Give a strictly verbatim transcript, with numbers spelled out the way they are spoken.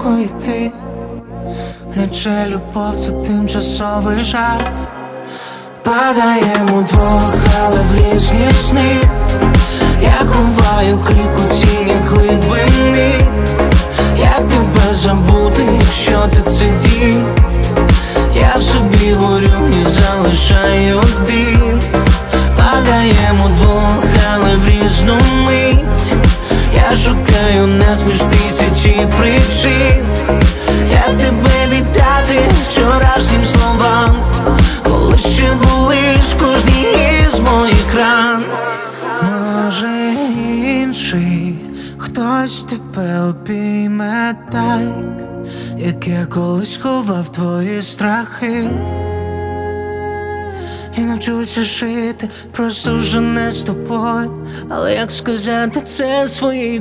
далеко йти, наче любов це тимчасовий жарт. Падаємо вдвох, але в різні сни. Я ховаю крик у тіні глибини. Як тебе забути, якщо ти це дім? Я в собі горю і залишаю дим. Падаємо вдвох, але в різну мить. Я шукаю нас між тисячі причин. Як тебе віддати вчорашнім словам, коли ще були ж кожній із моїх ран? Може інший хтось тебе обійме так, як я колись ховав твої страхи, і навчуся жити просто вже не з тобою. Але як сказати це своїй